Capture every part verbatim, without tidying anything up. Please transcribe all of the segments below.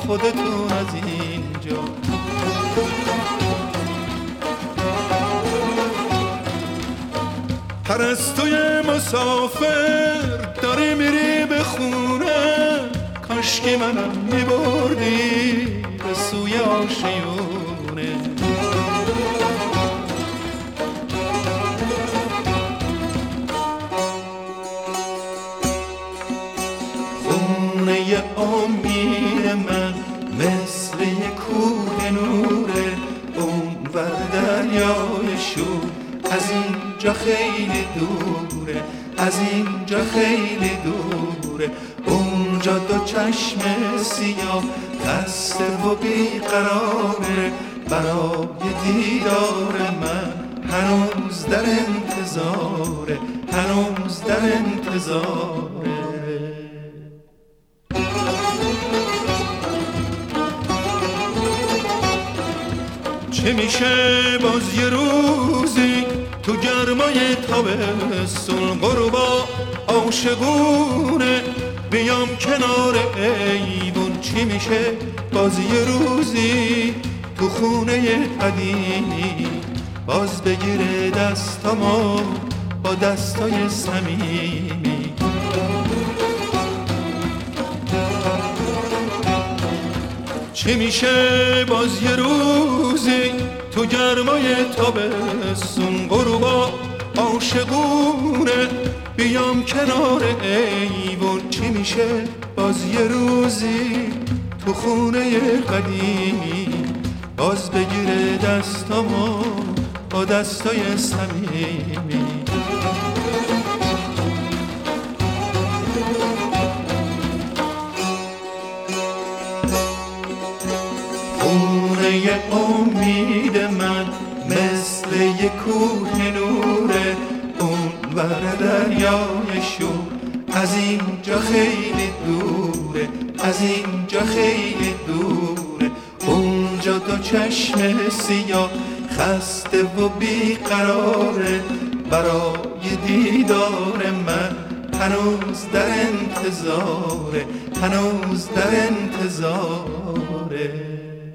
خودتون از اینجا. پرستوی مسافر داری میری به خونه، کاشکی منم میبردی به سوی آشیونه. خونه امید من مثل یک کوه نوره، اونور دریای شور از اینجا خیلی دوره، از اینجا خیلی دوره. اونجا دو چشم سیاه خسته و بیقراره، برای دیدار من هنوز در انتظاره، هنوز در انتظاره. چه میشه باز یه روزی تو گرمای تابستون غروبا عاشقونه بیام کنار ایوون؟ چی میشه باز یه روزی تو خونه قدیمی باز بگیره دستامو با دستای صمیمی؟ چی میشه باز یه روزی تو گرمای تابستون غروبا عاشقونه بیام کنار ایوون؟ چی میشه باز یه روزی تو خونه قدیمی باز بگیره دستامو با دستای صمیمی؟ خونه امید من مثل یک کوه نوره، اون ور دریای شور از اینجا خیلی دوره، از اینجا خیلی دوره. اونجا دو چشم سیاه خسته و بیقراره، برای دیدار من هنوز در انتظاره، هنوز در انتظاره.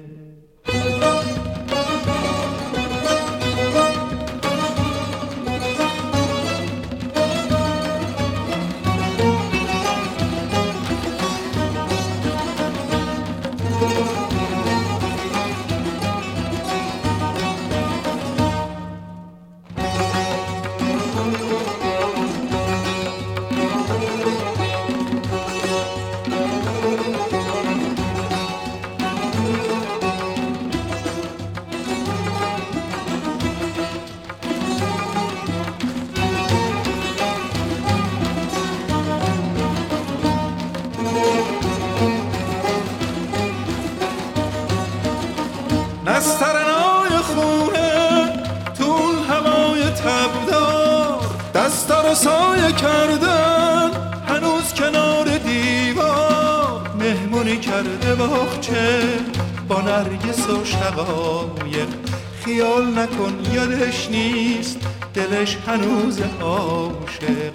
نسترنای خونه طول هوای تبدار، دستا رو سایه کردن هنوز کنار دیوار. مهمونی کرده باغچه با نرگس و شقایق، خیال نکن یادش نیست دلش هنوز عاشق.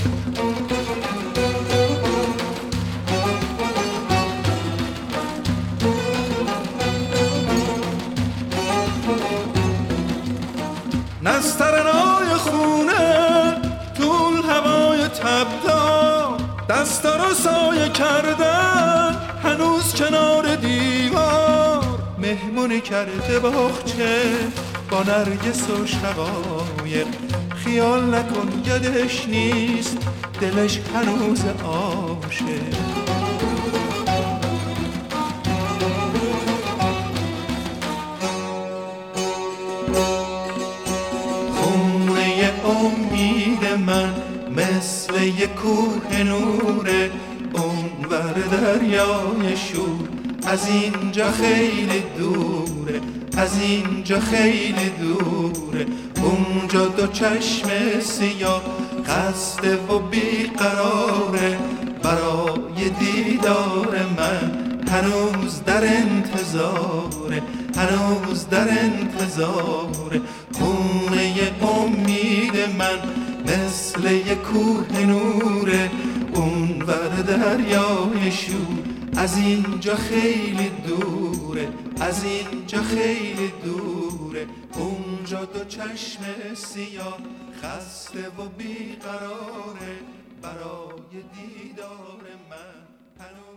نسترنای خونه طول هوای تبدار، دستا رو سایه کردن هنوز کنار دیوار. مهمونی کرده باغچه با نرگس و شقایق، خیال نکن یادش نیست دلش هنوز عاشق. امید من مثل یک کوه نوره، اون ور دریای شور از اینجا خیلی دوره، از اینجا خیلی دوره. اونجا دو چشم سیاه خسته و بیقراره، برای دیدار من هنوز در انتظاره، هنوز در انتظاره. خونه امید من مثل یک کوه نوره، اون ور دریای شور از اینجا خیلی دوره، از اینجا خیلی دوره. اونجا دو چشم سیاه خسته و بیقراره، برای دیدار من هنوز